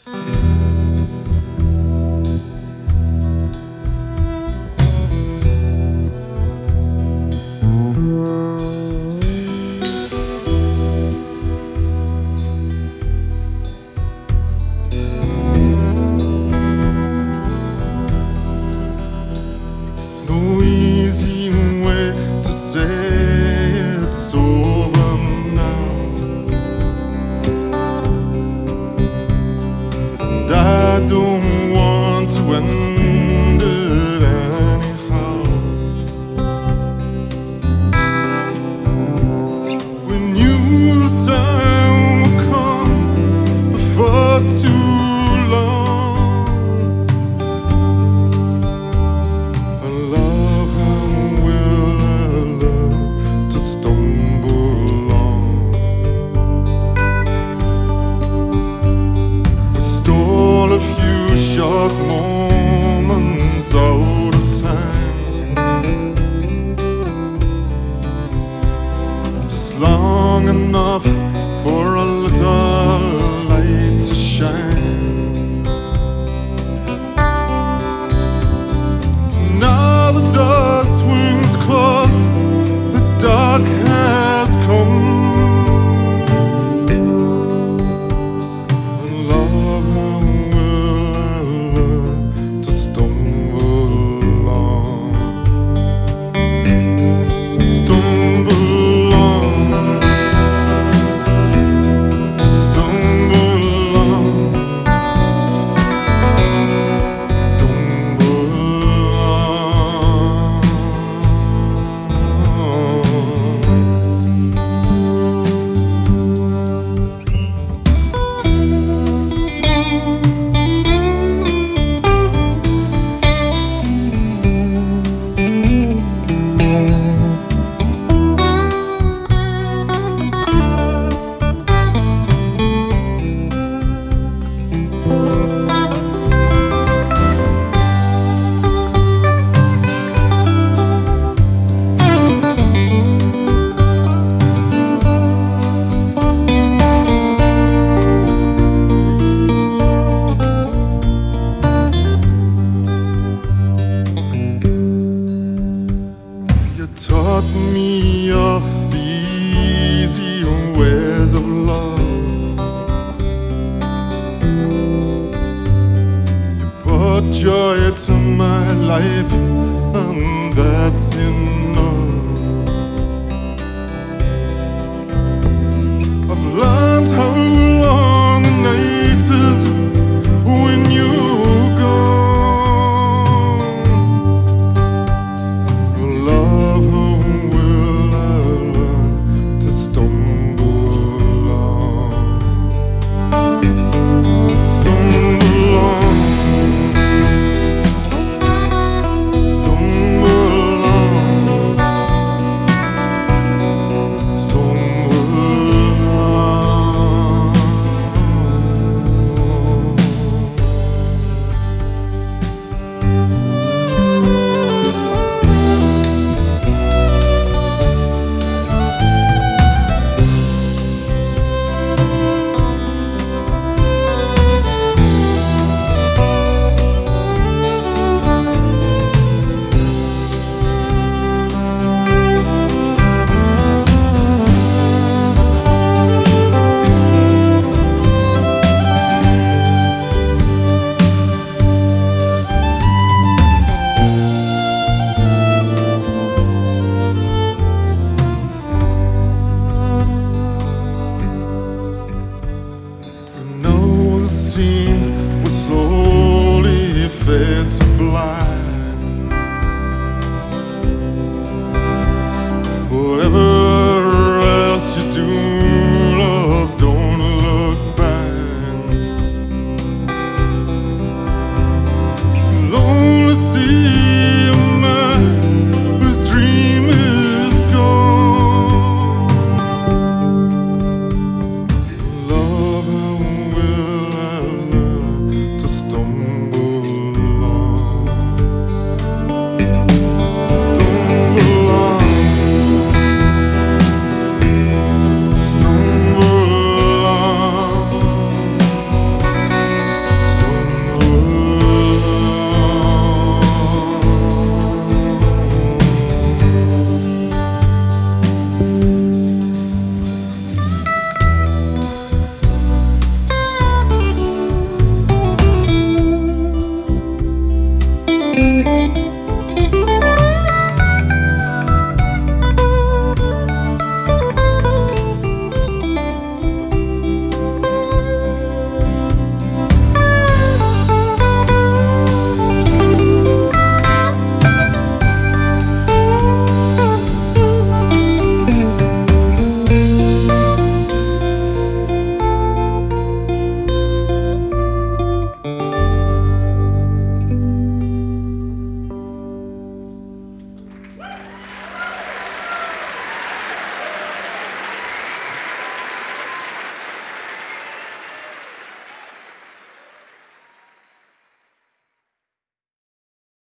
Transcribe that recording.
No easy way to say it's over now, and I don't want to end it anyhow. We knew the time would come before too long. Short moments out of time, just long enough for a little light to shine. Now the door swings close, the dark has come. Taught me all the easy ways of love. You brought joy to my life, and that's enough. I've learned how long the night is when you go. See